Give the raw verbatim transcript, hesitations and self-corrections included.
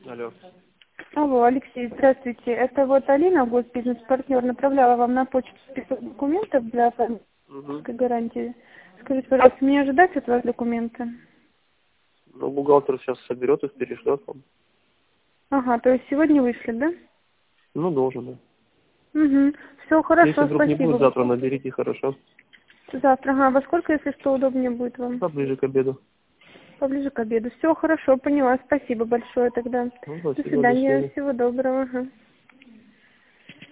Алло. Алло, Алексей, здравствуйте. Это вот Алина, госбизнес-партнер, направляла вам на почту список документов для оформления Угу. гарантии. Скажите, пожалуйста, мне ожидать от вас документы? Ну, бухгалтер сейчас соберет их, перешлет вам. Ага, то есть сегодня вышли, да? Ну, должен, да. Угу. Все Если хорошо, вдруг не будет, спасибо. завтра наберите, хорошо. Завтра, ага, во сколько, если что, удобнее будет вам? Поближе к обеду. Поближе к обеду. Все хорошо, поняла. Спасибо большое тогда. Ну, До спасибо, до свидания, связи. всего доброго. Ага.